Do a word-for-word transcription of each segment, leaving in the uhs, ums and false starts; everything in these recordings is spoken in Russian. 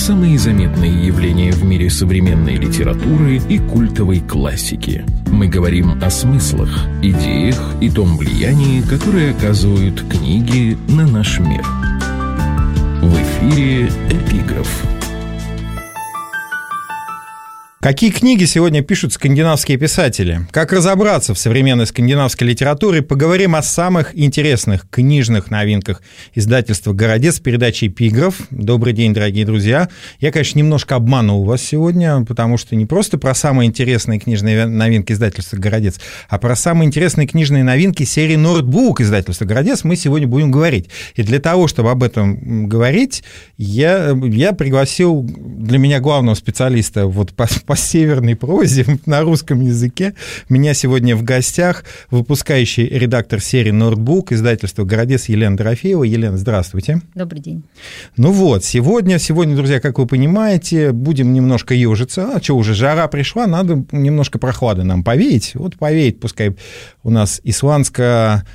самые заметные явления в мире современной литературы и культовой классики. Мы говорим о смыслах, идеях и том влиянии, которое оказывают книги на наш мир. В эфире «Эпиграф». Какие книги сегодня пишут скандинавские писатели? Как разобраться в современной скандинавской литературе? Поговорим о самых интересных книжных новинках издательства «Городец» в передаче «Эпиграф». Добрый день, дорогие друзья. Я, конечно, немножко обманул вас сегодня, потому что не просто про самые интересные книжные новинки издательства «Городец», а про самые интересные книжные новинки серии «Нордбук» издательства «Городец» мы сегодня будем говорить. И для того, чтобы об этом говорить, я, я пригласил для меня главного специалиста вот по по северной прозе на русском языке. У меня сегодня в гостях выпускающий редактор серии «Нордбук» издательства «Городец» Елена Дорофеева. Елена, здравствуйте. Добрый день. Ну вот, сегодня, сегодня, друзья, как вы понимаете, будем немножко ежиться. А что, уже жара пришла, надо немножко прохлады нам повеять. Вот повеять, пускай у нас исландская,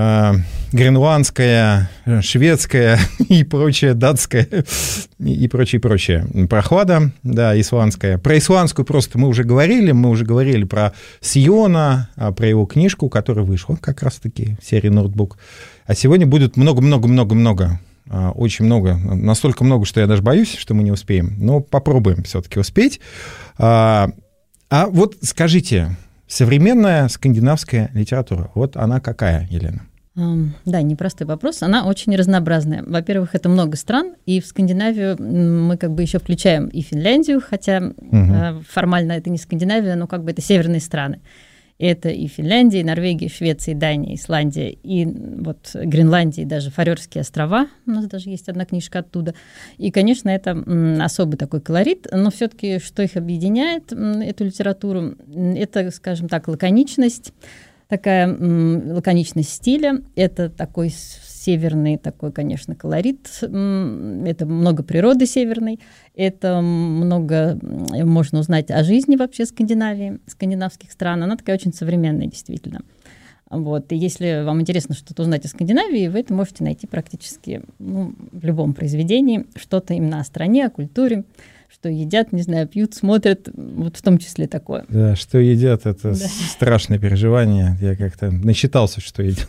гренландская, шведская и прочее, датская и прочее, прочее. Прохлада, да, исландская. Про исландскую просто мы уже говорили, мы уже говорили про Сиона, про его книжку, которая вышла как раз-таки в серии «Нордбук». А сегодня будет много-много-много-много, очень много, настолько много, что я даже боюсь, что мы не успеем, но попробуем все-таки успеть. А вот скажите... Современная скандинавская литература, вот она какая, Елена? Да, непростой вопрос. Она очень разнообразная. Во-первых, это много стран, и в Скандинавию мы как бы еще включаем и Финляндию, хотя угу. формально это не Скандинавия, но как бы это северные страны. Это и Финляндия, и Норвегия, и Швеция, и Дания, и Исландия, и вот Гренландия, и даже Фарерские острова. У нас даже есть одна книжка оттуда. И, конечно, это особый такой колорит, но все-таки что их объединяет, эту литературу, это, скажем так, лаконичность, такая лаконичность стиля, это такой северный такой, конечно, колорит, это много природы северной, это много можно узнать о жизни вообще Скандинавии, скандинавских стран, она такая очень современная действительно. Вот. И если вам интересно что-то узнать о Скандинавии, вы это можете найти практически ну, в любом произведении, что-то именно о стране, о культуре, что едят, не знаю, пьют, смотрят, вот в том числе такое. Да, что едят, это да. Страшное переживание. Я как-то насчитался, что едят.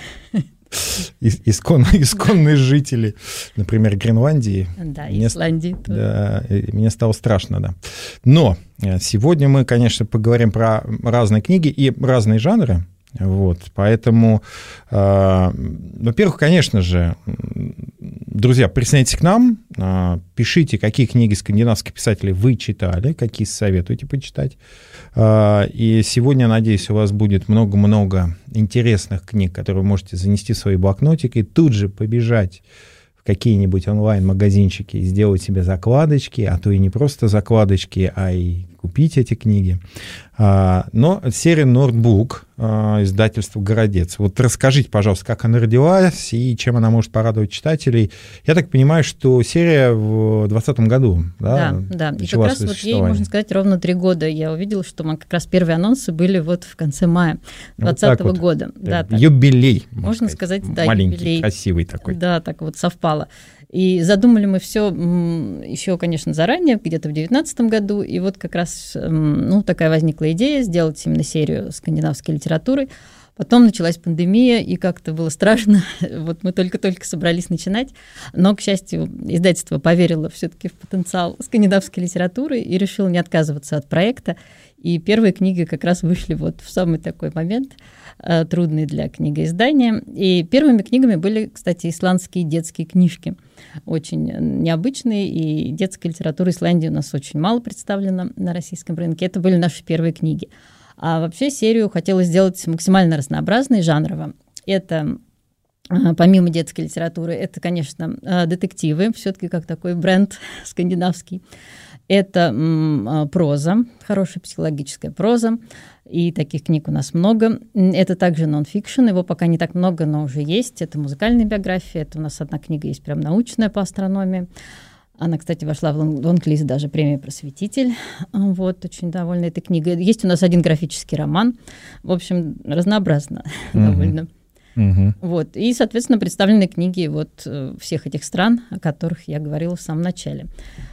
Искон, исконные жители, например, Гренландии. Да, мне, Исландии. Да, мне стало страшно, да. Но сегодня мы, конечно, поговорим про разные книги и разные жанры. Вот, поэтому, э, во-первых, конечно же, друзья, присоединяйтесь к нам, э, пишите, какие книги скандинавских писателей вы читали, какие советуете почитать. Э, и сегодня, надеюсь, у вас будет много-много интересных книг, которые вы можете занести в свои блокнотики и тут же побежать в какие-нибудь онлайн-магазинчики и сделать себе закладочки, а то и не просто закладочки, а и купить эти книги. Но серия «Нордбук», издательство «Городец». Вот расскажите, пожалуйста, как она родилась и чем она может порадовать читателей. Я так понимаю, что серия в двадцатом году, да? Да, да. И как раз вот ей, можно сказать, ровно три года. Я увидела, что как раз первые анонсы были вот в конце мая двадцатого вот года. Да, юбилей. Можно сказать, сказать, да, маленький, юбилей. Красивый такой. Да, так вот совпало. И задумали мы все еще, конечно, заранее, где-то в две тысячи девятнадцатом году. И вот как раз ну, такая возникла идея сделать именно серию скандинавской литературы. Потом началась пандемия, и как-то было страшно. Вот мы только-только собрались начинать. Но, к счастью, издательство поверило все-таки в потенциал скандинавской литературы и решило не отказываться от проекта. И первые книги как раз вышли вот в самый такой момент, э, трудный для книгоиздания. И первыми книгами были, кстати, исландские детские книжки. Очень необычные, и детская литература Исландии у нас очень мало представлена на российском рынке. Это были наши первые книги. А вообще серию хотелось сделать максимально разнообразной, жанрово. Это, помимо детской литературы, это, конечно, детективы, все-таки как такой бренд скандинавский. Это м, проза, хорошая психологическая проза, и таких книг у нас много. Это также нон-фикшн, его пока не так много, но уже есть. Это музыкальная биография, это у нас одна книга есть прям научная по астрономии. Она, кстати, вошла в лонг-лист даже премии «Просветитель». Вот, очень довольна этой книгой. Есть у нас один графический роман. В общем, разнообразно mm-hmm. довольно. Mm-hmm. Вот. И, соответственно, представлены книги вот всех этих стран, о которых я говорила в самом начале.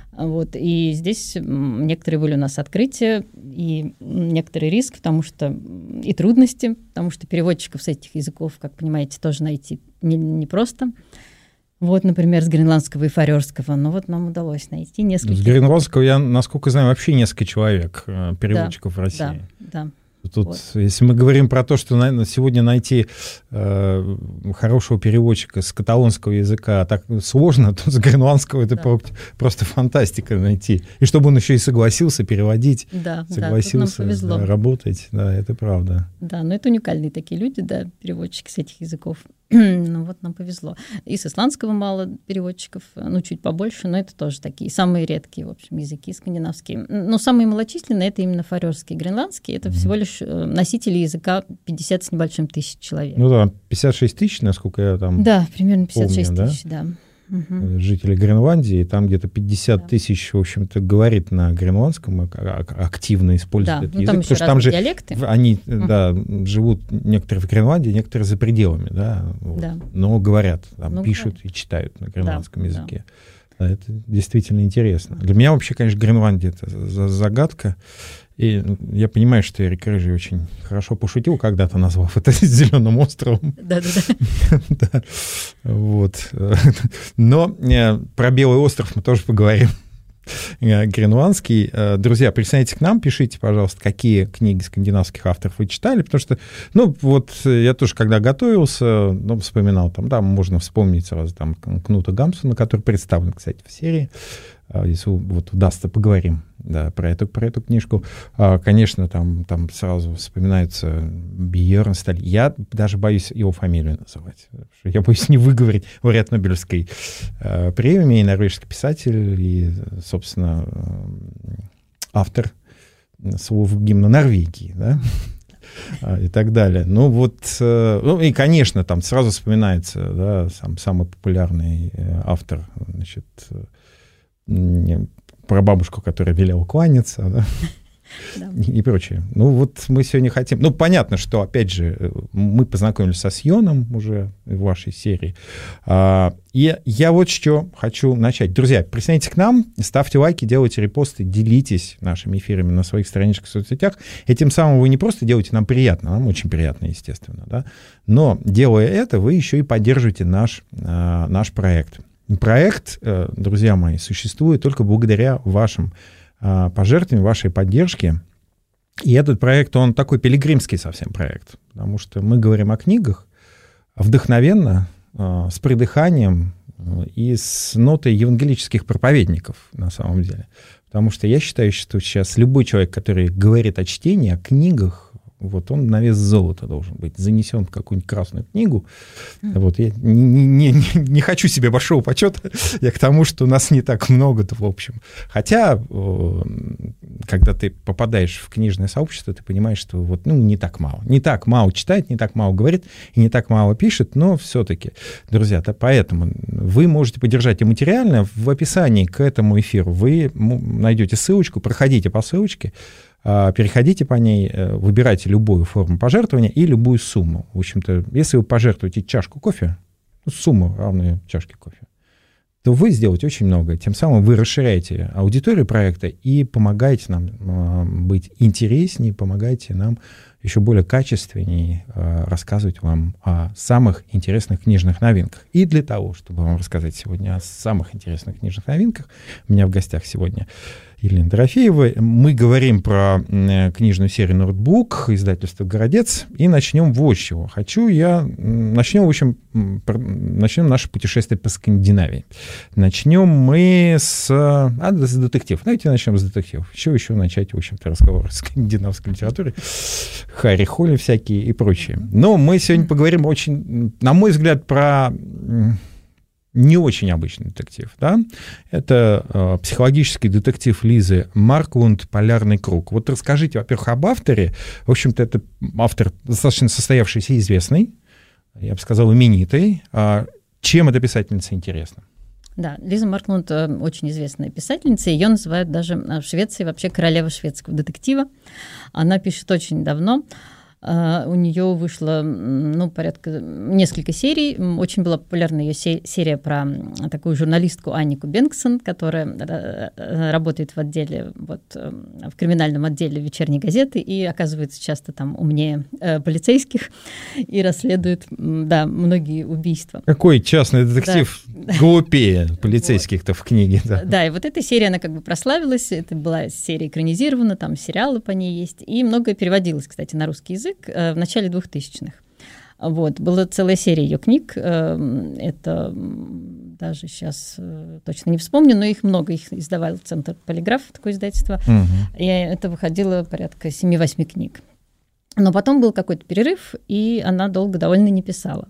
Вот, и здесь некоторые были у нас открытия и некоторый риск, потому что и трудности, потому что переводчиков с этих языков, как понимаете, тоже найти непросто. Не вот, например, с гренландского и фарерского. Но вот нам удалось найти несколько. С гренландского я, насколько знаю, вообще несколько человек, переводчиков да, в России. Да, да. Тут, вот. Если мы говорим про то, что на, сегодня найти э, хорошего переводчика с каталонского языка так сложно, то с гренландского это да. просто фантастика найти. И чтобы он еще и согласился переводить, да, согласился да, да, работать, да, это правда. Да, но это уникальные такие люди, да, переводчики с этих языков. Ну вот нам повезло. И с исландского мало переводчиков, ну чуть побольше, но это тоже такие самые редкие, в общем, языки скандинавские. Но самые малочисленные — это именно фарерский и гренландский. Это mm-hmm. всего лишь носители языка пятьдесят с небольшим тысяч человек. Ну да, пятьдесят шесть тысяч, насколько я там Да, примерно пятьдесят шесть помню, тысяч, да. да. Угу. Жители Гренландии, там где-то пятьдесят да. тысяч, в общем-то, говорит на гренландском, активно используют да. этот ну, язык. Там потому что там же диалекты. Они угу. да, живут некоторые в Гренландии, некоторые за пределами, да, вот. да. но говорят, там, ну, пишут да. и читают на гренландском да. языке. Да. Да, это действительно интересно. Для меня вообще, конечно, Гренландия — это загадка. И я понимаю, что Эрик Рыжий очень хорошо пошутил, когда-то назвав это зеленым островом. Да-да-да. Вот. Но про Белый остров мы тоже поговорим. Гренландский. Друзья, присоединяйтесь к нам, пишите, пожалуйста, какие книги скандинавских авторов вы читали, потому что, ну, вот я тоже, когда готовился, ну, вспоминал, там, да, можно вспомнить сразу там Кнута Гамсуна, который представлен, кстати, в серии. Если вот удастся, поговорим да, про, эту, про эту книжку. Конечно, там, там сразу вспоминается Бьернсталь. Я даже боюсь его фамилию называть. Я боюсь не выговорить лауреат Нобелевской премии, норвежский писатель и, собственно, автор слов гимна Норвегии, да? И так далее. Ну вот, ну и, конечно, там сразу вспоминается, да, сам, самый популярный автор, значит, про бабушку, которая велела кланяться, да? Да. И, и прочее. Ну, вот мы сегодня хотим... Ну, понятно, что, опять же, мы познакомились со Сьоном уже в вашей серии. А, и я вот что хочу начать. Друзья, присоединяйтесь к нам, ставьте лайки, делайте репосты, делитесь нашими эфирами на своих страничках в соцсетях. И тем самым вы не просто делаете нам приятно, нам очень приятно, естественно, да? Но, делая это, вы еще и поддерживаете наш, а, наш проект. Проект, друзья мои, существует только благодаря вашим пожертвованиям, вашей поддержке. И этот проект, он такой пилигримский совсем проект, потому что мы говорим о книгах вдохновенно, с придыханием и с нотой евангелических проповедников на самом деле. Потому что я считаю, что сейчас любой человек, который говорит о чтении, о книгах, вот он на вес золота должен быть занесен в какую-нибудь красную книгу. Mm. Вот, я не, не, не, не хочу себе большого почета, я к тому, что нас не так много-то, в общем. Хотя, когда ты попадаешь в книжное сообщество, ты понимаешь, что вот, ну, не так мало. Не так мало читает, не так мало говорит, и не так мало пишет, но все-таки, друзья, то поэтому вы можете поддержать и материально. В описании к этому эфиру вы найдете ссылочку, проходите по ссылочке, переходите по ней, выбирайте любую форму пожертвования и любую сумму. В общем-то, если вы пожертвуете чашку кофе, сумму равную чашке кофе, то вы сделаете очень много. Тем самым вы расширяете аудиторию проекта и помогаете нам быть интереснее, помогаете нам еще более качественнее рассказывать вам о самых интересных книжных новинках. И для того, чтобы вам рассказать сегодня о самых интересных книжных новинках, у меня в гостях сегодня Елена Дорофеева. Мы говорим про книжную серию «Ноутбук», издательство «Городец», и начнем вот с чего. Хочу я... Начнем, в общем, начнем наше путешествие по Скандинавии. Начнем мы с... А, с детективов. Давайте начнем с детективов. Еще еще начать, в общем-то, разговор о скандинавской литературе. Харри Холли всякие и прочее. Но мы сегодня поговорим очень, на мой взгляд, про... не очень обычный детектив, да? Это э, психологический детектив Лизы Марклунд «Полярный круг». Вот расскажите, во-первых, об авторе. В общем-то, это автор достаточно состоявшийся и известный, я бы сказал, именитый. А чем эта писательница интересна? Да, Лиза Марклунд очень известная писательница, ее называют даже в Швеции вообще королева шведского детектива. Она пишет очень давно. У нее вышло, ну, порядка, несколько серий. Очень была популярна ее серия про такую журналистку Аннику Бенксон, которая работает в отделе, вот, в криминальном отделе вечерней газеты и оказывается часто там умнее полицейских и расследует, да, многие убийства. Какой частный детектив, да, глупее полицейских-то в книге. Да. Да, и вот эта серия, она как бы прославилась, это была серия экранизирована, там сериалы по ней есть, и многое переводилось, кстати, на русский язык в начале двухтысячных. Вот. Была целая серия ее книг, это даже сейчас точно не вспомню, но их много, их издавал Центр Полиграф, такое издательство, угу. И это выходило порядка семь-восемь книг. Но потом был какой-то перерыв, и она долго довольно не писала.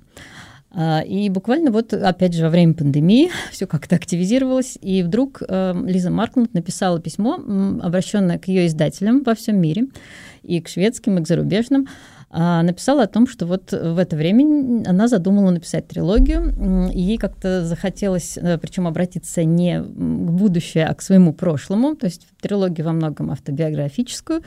И буквально вот, опять же, во время пандемии все как-то активизировалось, и вдруг Лиза Маркланд написала письмо, обращенное к ее издателям во всем мире, и к шведским, и к зарубежным, написала о том, что вот в это время она задумала написать трилогию, и ей как-то захотелось, причем обратиться не к будущему, а к своему прошлому, то есть трилогию во многом автобиографическую.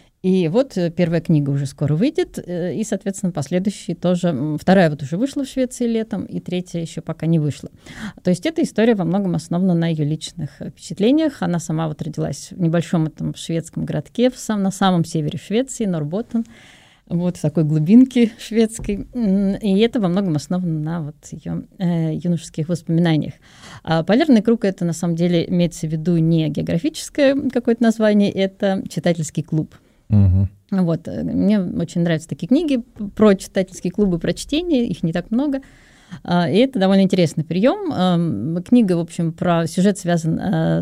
И вот первая книга уже скоро выйдет, и, соответственно, последующие тоже. Вторая вот уже вышла в Швеции летом, и третья еще пока не вышла. То есть эта история во многом основана на ее личных впечатлениях. Она сама вот родилась в небольшом этом шведском городке, в сам, на самом севере Швеции, Норрботтен, вот в такой глубинке шведской. И это во многом основано на вот ее э, юношеских воспоминаниях. А «Полярный круг» — это на самом деле имеется в виду не географическое какое-то название, это читательский клуб. Угу. Вот. Мне очень нравятся такие книги про читательские клубы, про чтение, их не так много. И это довольно интересный прием. Книга, в общем, про сюжет связан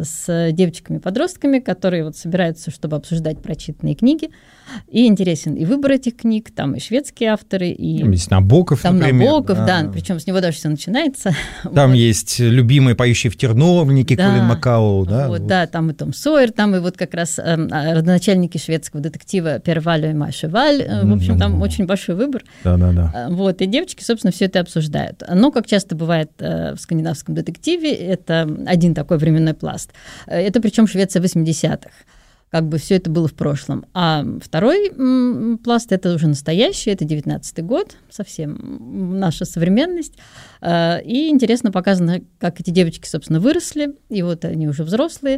с девочками-подростками, которые вот собираются, чтобы обсуждать прочитанные книги. И интересен и выбор этих книг, там и шведские авторы, и... Там есть Набоков, там например. Набоков, да, да, причем с него даже все начинается. Там вот. Есть любимые поющие в терновнике, да, Колин Маккау, да? Вот, вот. Да, там и Том Сойер, там и вот как раз э, родоначальники шведского детектива Пер Валь и Май Шеваль. В общем, там mm-hmm. очень большой выбор. Да-да-да. Вот, и девочки, собственно, все это обсуждают. Но, как часто бывает э, в скандинавском детективе, это один такой временной пласт. Это причем Швеция восьмидесятых. Как бы все это было в прошлом. А второй м, пласт — это уже настоящий, это девятнадцатый год, совсем наша современность. Э, и интересно показано, как эти девочки, собственно, выросли, и вот они уже взрослые.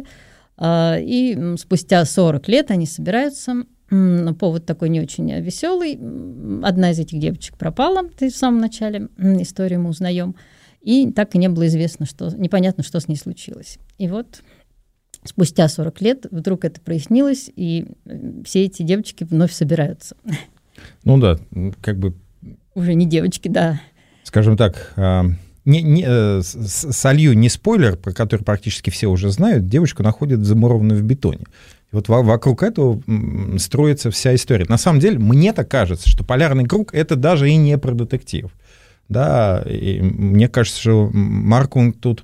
Э, и спустя сорок лет они собираются. М, повод такой не очень веселый. Одна из этих девочек пропала, в самом начале истории мы узнаем. И так и не было известно, что, непонятно, что с ней случилось. И вот... Спустя сорок лет вдруг это прояснилось, и все эти девочки вновь собираются. Ну да, как бы... Уже не девочки, да. Скажем так, не, не, солью не спойлер, про который практически все уже знают, девочку находят замурованную в бетоне. И вот вокруг этого строится вся история. На самом деле, мне так кажется, что «Полярный круг» — это даже и не про детектив. Да, и мне кажется, что Маркланд тут...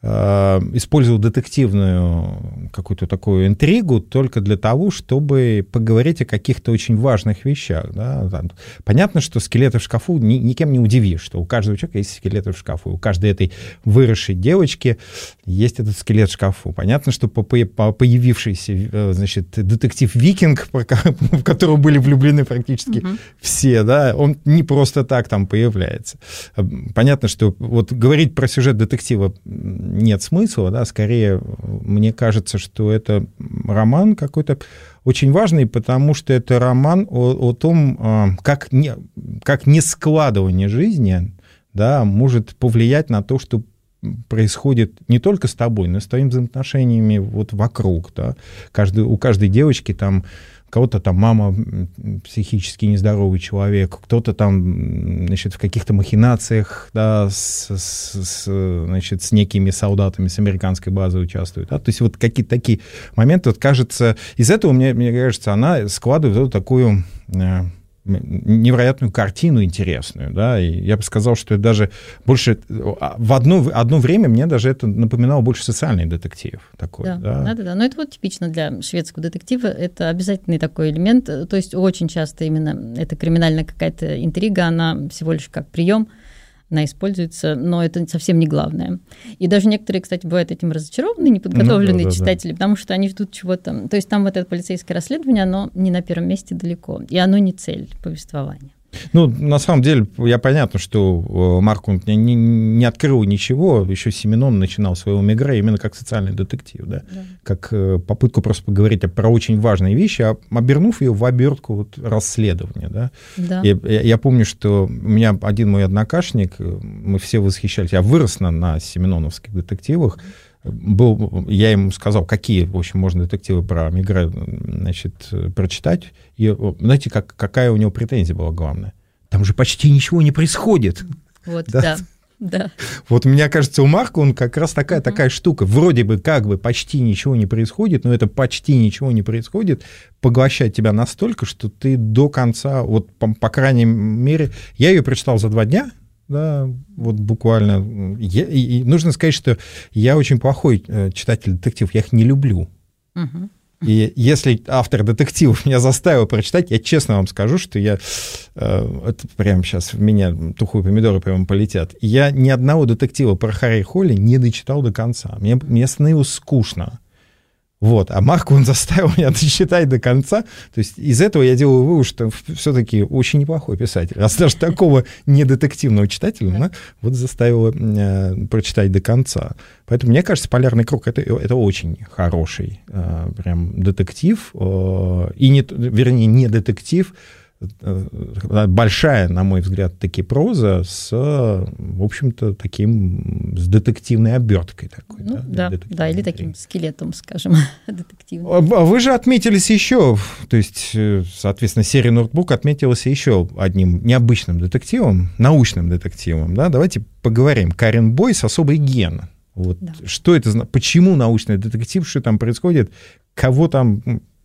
использовал детективную какую-то такую интригу только для того, чтобы поговорить о каких-то очень важных вещах. Да? Понятно, что скелеты в шкафу ни, никем не удивишь, что у каждого человека есть скелеты в шкафу. У каждой этой выросшей девочки есть этот скелет в шкафу. Понятно, что по, по появившийся, значит, детектив-викинг, в которого были влюблены практически uh-huh. все, да, он не просто так там появляется. Понятно, что вот говорить про сюжет детектива нет смысла, да, скорее, мне кажется, что это роман какой-то очень важный, потому что это роман о, о том, как, не, как нескладывание жизни, да, может повлиять на то, что происходит не только с тобой, но и с твоими взаимоотношениями вот вокруг, да. Каждый, у каждой девочки там у кого-то там мама психически нездоровый человек, кто-то там, значит, в каких-то махинациях, да, с, с, с, значит, с некими солдатами с американской базы участвует. Да? То есть вот какие-то такие моменты, вот кажется, из этого, мне, мне кажется, она складывает вот такую э, невероятную картину интересную. Да? И я бы сказал, что это даже больше... В одно, одно время мне даже это напоминало больше социальный детектив. Такой, да, да? Да, да, да. Но это вот типично для шведского детектива. Это обязательный такой элемент. То есть очень часто именно эта криминальная какая-то интрига, она всего лишь как прием она используется, но это совсем не главное. И даже некоторые, кстати, бывают этим разочарованы, неподготовленные ну, да, да, читатели, да. потому что они ждут чего-то. То есть там вот это полицейское расследование, оно не на первом месте далеко, и оно не цель повествования. Ну, на самом деле, я понятно, что Маркунд не, не, не открыл ничего, еще Сименон начинал своего Мегре именно как социальный детектив, да? Да. Как попытку просто поговорить про очень важные вещи, обернув ее в обертку вот расследования. Да? Да. Я, я помню, что у меня один мой однокашник, мы все восхищались, я вырос на, на сименоновских детективах, был, я ему сказал, какие, в общем, можно детективы про Мегре, значит, прочитать. И, знаете, как, какая у него претензия была главная? Там же почти ничего не происходит. Вот, да, да. да. Вот мне кажется, у Марка он как раз такая, uh-huh. такая штука. Вроде бы как бы почти ничего не происходит, но это почти ничего не происходит, поглощает тебя настолько, что ты до конца, вот по, по крайней мере, я ее прочитал за два дня, да, вот буквально. Я, и нужно сказать, что я очень плохой читатель детективов, я их не люблю. Uh-huh. И если автор детективов меня заставил прочитать, я честно вам скажу, что я... Это прямо сейчас в меня тухлые помидоры прямо полетят. Я ни одного детектива про Харри Холли не дочитал до конца. Мне, мне становилось скучно. Вот. А Марк, он заставил меня дочитать до конца. То есть из этого я делаю вывод, что все-таки очень неплохой писатель. Раз даже такого недетективного читателя она вот заставила э, прочитать до конца. Поэтому, мне кажется, «Полярный круг» — это, это очень хороший э, прям детектив. Э, и не, вернее, не детектив, большая, на мой взгляд, таки проза с, в общем-то, таким, с детективной оберткой такой. Ну, да, да, да, или таким скелетом, скажем, детективным. А вы же отметились еще, то есть, соответственно, серия «Ноутбук» отметилась еще одним необычным детективом, научным детективом, да, давайте поговорим. Карен Бойс «Особый ген». Вот. Да. Что это, почему научный детектив, что там происходит, кого там...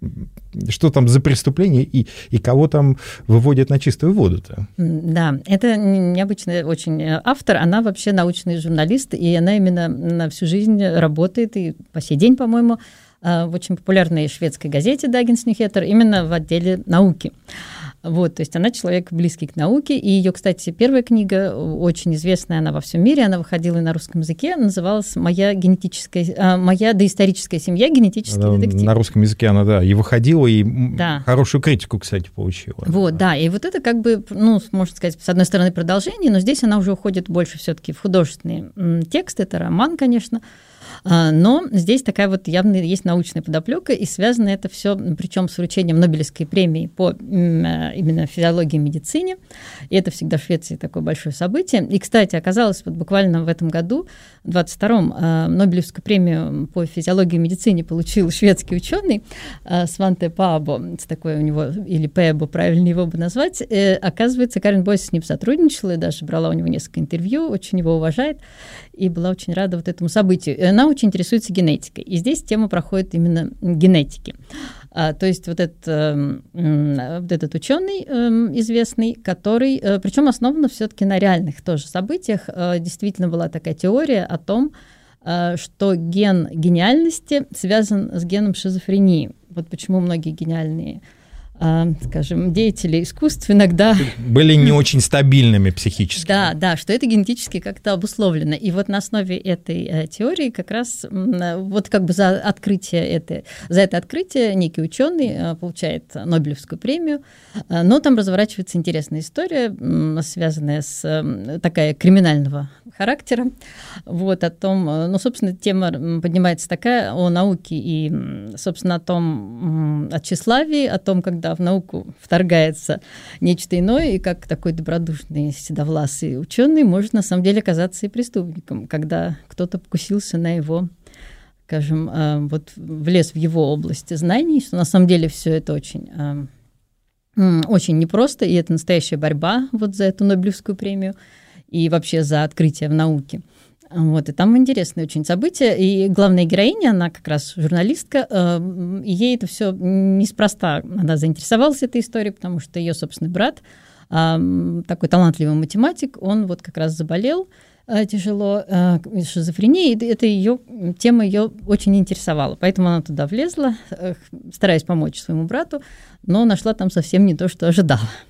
Что там за преступление и, и кого там выводят на чистую воду-то? Да, это необычный очень автор. Она вообще научный журналист, и она именно на всю жизнь работает, и по сей день, по-моему, в очень популярной шведской газете «Dagens Nyheter» именно в отделе науки. Вот, то есть она человек близкий к науке, и ее, кстати, первая книга, очень известная она во всем мире, она выходила и на русском языке, называлась «Моя генетическая, моя доисторическая семья. Генетический она, детектив». На русском языке она, да, и выходила, и да. хорошую критику, кстати, получила. Вот, да. да, и вот это как бы, ну, можно сказать, с одной стороны, продолжение, но здесь она уже уходит больше все-таки в художественный текст, это роман, конечно. Но здесь такая вот явно есть научная подоплека, и связано это все, причем с вручением Нобелевской премии по именно физиологии и медицине. И это всегда в Швеции такое большое событие. И, кстати, оказалось, вот буквально в этом году, в двадцать втором, Нобелевскую премию по физиологии и медицине получил шведский ученый Сванте Паабо, такой у него, или Пэбо, правильно его бы назвать. И, оказывается, Карен Бойс с ним сотрудничала и даже брала у него несколько интервью, очень его уважает, и была очень рада вот этому событию. И она очень интересуется генетикой. И здесь тема проходит именно генетики. А, то есть вот этот, э, вот этот ученый э, известный, который, э, причем основан все-таки на реальных тоже событиях, э, действительно была такая теория о том, э, что ген гениальности связан с геном шизофрении. Вот почему многие гениальные, скажем, деятели искусств иногда... Были не очень стабильными психически. Да, да, что это генетически как-то обусловлено. И вот на основе этой э, теории как раз вот как бы за открытие это, за это открытие некий ученый э, получает Нобелевскую премию, э, но там разворачивается интересная история, э, связанная с э, такая криминального характера, вот о том, ну, собственно, тема поднимается такая о науке и, собственно, о том, о тщеславии, о том, когда в науку вторгается нечто иное, и как такой добродушный седовласый ученый может на самом деле оказаться и преступником, когда кто-то покусился на его, скажем, вот влез в его область знаний, что на самом деле все это очень, очень непросто, и это настоящая борьба вот за эту Нобелевскую премию и вообще за открытие в науке. Вот, и там интересные очень события. И главная героиня, она как раз журналистка, э, и ей это все неспроста. Она заинтересовалась этой историей, потому что ее собственный брат, э, такой талантливый математик, он вот как раз заболел э, тяжело э, шизофренией, и это ее, тема ее очень интересовала. Поэтому она туда влезла, э, стараясь помочь своему брату, но нашла там совсем не то, что ожидала.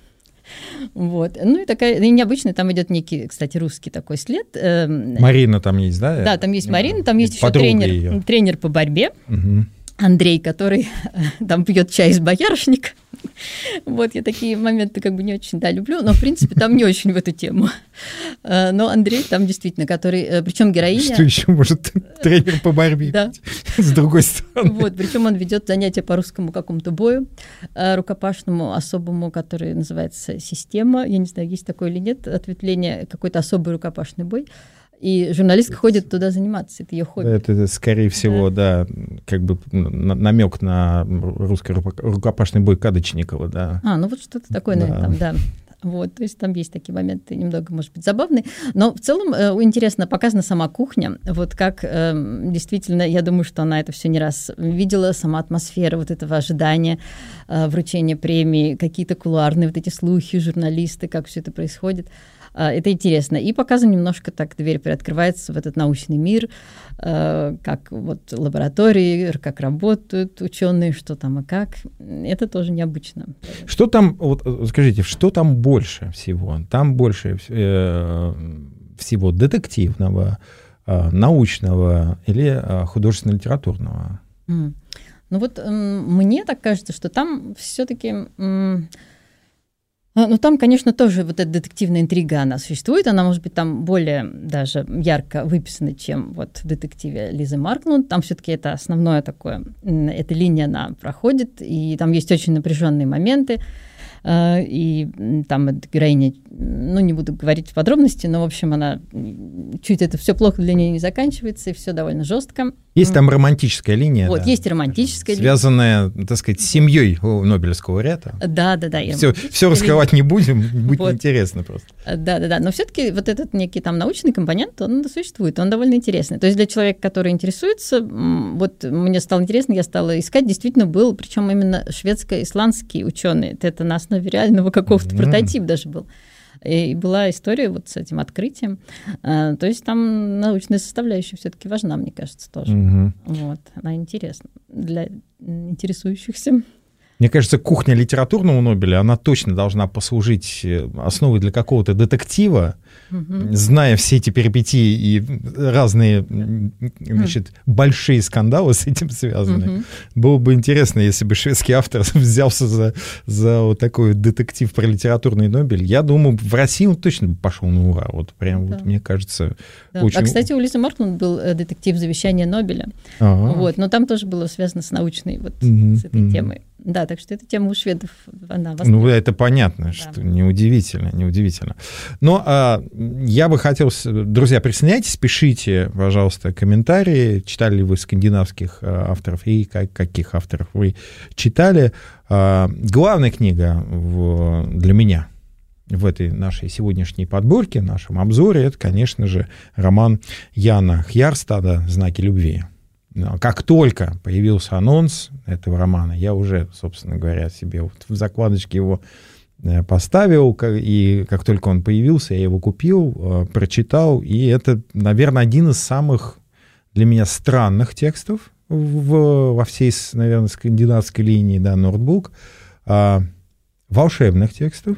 Вот. Ну и такая, и необычная, там идет некий, кстати, русский такой след. Марина там есть, да? Да, там есть Марина, там есть еще тренер, тренер по борьбе. Угу. Андрей, который там пьет чай из боярышника. Вот, я такие моменты как бы не очень, да, люблю, но, в принципе, там не очень в эту тему. Но Андрей там действительно, который, причем героиня... Что еще может тренер по борьбе да. с другой стороны? Вот, причем он ведет занятия по русскому какому-то бою, рукопашному, особому, который называется «Система». Я не знаю, есть такое или нет, ответвление, какой-то особый рукопашный бой. И журналистка ходит туда заниматься, это ее хобби. Это, это скорее всего, да, да как бы намек на русский рукопашный бой Кадочникова, да. А, ну вот что-то такое, наверное, да. там, да. Вот, то есть там есть такие моменты немного, может быть, забавные. Но в целом э, интересно показана сама кухня. Вот как э, действительно, я думаю, что она это все не раз видела, сама атмосфера вот этого ожидания, э, вручения премии, какие-то кулуарные вот эти слухи, журналисты, как все это происходит. Это интересно. И показано немножко так, дверь приоткрывается в этот научный мир, как вот лаборатории, как работают ученые, что там и как. Это тоже необычно. Что там, вот скажите, что там больше всего? Там больше э, всего детективного, э, научного или э, художественно-литературного? Mm. Ну вот э, мне так кажется, что там все-таки... Э, Ну, там, конечно, тоже вот эта детективная интрига, она существует, она, может быть, там более даже ярко выписана, чем вот в детективе Лизы Марклунд. Там все-таки это основное такое, эта линия, она проходит, и там есть очень напряженные моменты, и там героиня, ну, не буду говорить в подробности, но, в общем, она чуть это все плохо для нее не заканчивается, и все довольно жестко. Есть там романтическая линия. Вот, да, есть и романтическая связанная, линия. так сказать, с семьей Нобелевского лауреата. Да, да, да. Все, все раскрывать не будем, будет вот. Интересно просто. Да, да, да. Но все-таки вот этот некий там научный компонент, он существует, он довольно интересный. То есть для человека, который интересуется, вот мне стало интересно, я стала искать, действительно был, причем именно шведско-исландский ученый. Это на основе реального какого-то mm-hmm. прототипа даже был. И была история вот с этим открытием. То есть там научная составляющая все-таки важна, мне кажется, тоже. Mm-hmm. Вот. Она интересна для интересующихся. Мне кажется, кухня литературного Нобеля, она точно должна послужить основой для какого-то детектива, угу. зная все эти перипетии и разные, значит, большие скандалы с этим связаны. Угу. Было бы интересно, если бы шведский автор взялся за, за вот такой детектив про литературный Нобель. Я думаю, в России он точно бы пошел на ура. Вот прям, да. вот, мне кажется, да. очень... А, кстати, у Лизы Марклунд был детектив «Завещание Нобеля». Вот, но там тоже было связано с научной, вот, угу. с этой угу. темой. Да, так что эта тема у шведов, она востребована. Ну, это понятно, да. что неудивительно, неудивительно. Но а, я бы хотел... Друзья, присоединяйтесь, пишите, пожалуйста, комментарии. Читали ли вы скандинавских а, авторов и как, каких авторов вы читали. А, главная книга в, для меня в этой нашей сегодняшней подборке, в нашем обзоре, это, конечно же, роман Яна Хьярстада «Знаки любви». Как только появился анонс этого романа, я уже, собственно говоря, себе вот в закладочке его поставил, и как только он появился, я его купил, прочитал, и это, наверное, один из самых для меня странных текстов в, во всей, наверное, скандинавской линии, да, Нордбук, волшебных текстов,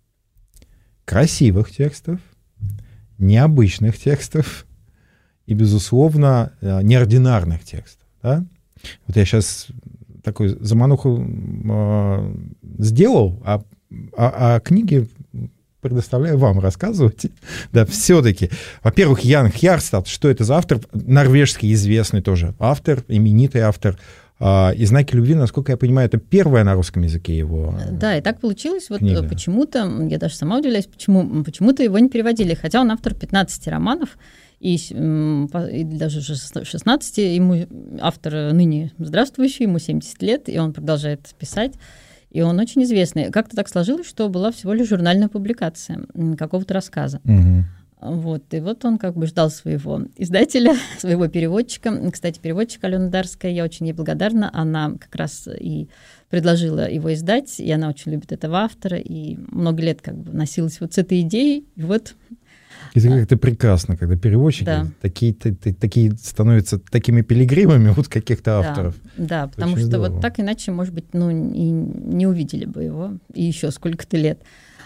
красивых текстов, необычных текстов, и, безусловно, неординарных текстов. Да? Вот я сейчас такую замануху э, сделал, а, а, а книги предоставляю вам рассказывать. Да, все-таки. Во-первых, Ян Хьярстад, что это за автор? Норвежский известный тоже автор, именитый автор. И «Знаки любви», насколько я понимаю, это первая на русском языке его. Да, и так получилось. Вот книга. Почему-то, я даже сама удивляюсь, почему, почему-то его не переводили, хотя он автор пятнадцати романов, и, и даже шестнадцати, ему автор ныне здравствующий, ему семьдесят лет, и он продолжает писать. И он очень известный. Как-то так сложилось, что была всего лишь журнальная публикация какого-то рассказа. Угу. Вот, и вот он как бы ждал своего издателя, своего переводчика. Кстати, переводчик Алена Дарская, я очень ей благодарна. Она как раз и предложила его издать, и она очень любит этого автора, и много лет как бы носилась вот с этой идеей. И вот... Это как-то прекрасно, когда переводчики да. такие, такие становятся такими пилигримами вот каких-то авторов. Да, да, потому очень что здорово. Вот так иначе, может быть, ну, и не увидели бы его и еще сколько-то лет.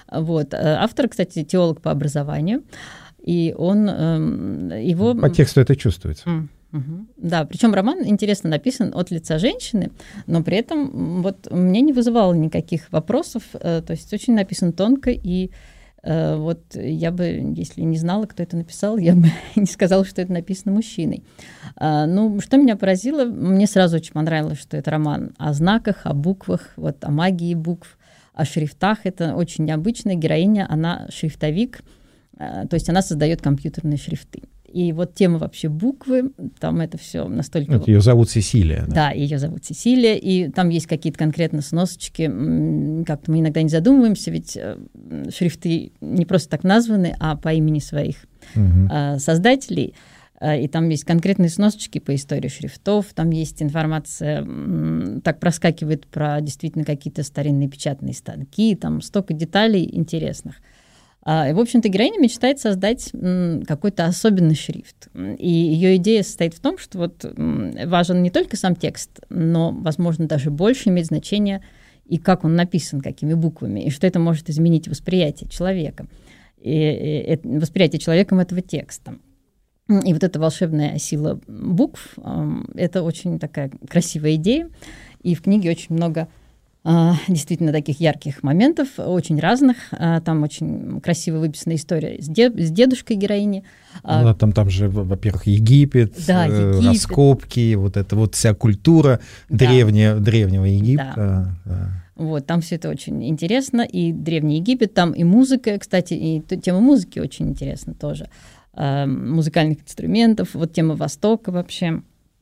Вот. Автор, кстати, теолог по образованию, и он его... По тексту это чувствуется. Угу. Да, причем роман интересно написан от лица женщины, но при этом вот мне не вызывало никаких вопросов, то есть очень написан тонко, и вот я бы, если не знала, кто это написал, я бы не сказала, что это написано мужчиной. Ну, что меня поразило, мне сразу очень понравилось, что это роман о знаках, о буквах, вот, о магии букв, о шрифтах. Это очень необычная героиня, она шрифтовик, то есть она создает компьютерные шрифты. И вот тема вообще буквы, там это все настолько... Вот ее зовут Сесилия. Да, да, ее зовут Сесилия, и там есть какие-то конкретно сносочки. Как-то мы иногда не задумываемся, ведь шрифты не просто так названы, а по имени своих угу. создателей. И там есть конкретные сносочки по истории шрифтов, там есть информация, так проскакивает про действительно какие-то старинные печатные станки, там столько деталей интересных. И, в общем-то, героиня мечтает создать какой-то особенный шрифт. И ее идея состоит в том, что вот важен не только сам текст, но, возможно, даже больше имеет значение и как он написан, какими буквами, и что это может изменить восприятие человека, и, и, и восприятие человеком этого текста. И вот эта волшебная сила букв — это очень такая красивая идея, и в книге очень много действительно таких ярких моментов, очень разных. Там очень красиво выписана история с, дед, с дедушкой героини. Ну, там, там же, во-первых, Египет, да, Египет, раскопки, вот эта вот вся культура да. древняя, древнего Египта. Да. Да. Вот, там все это очень интересно. И Древний Египет, там и музыка, кстати, и тема музыки очень интересна тоже. Музыкальных инструментов, вот тема Востока вообще.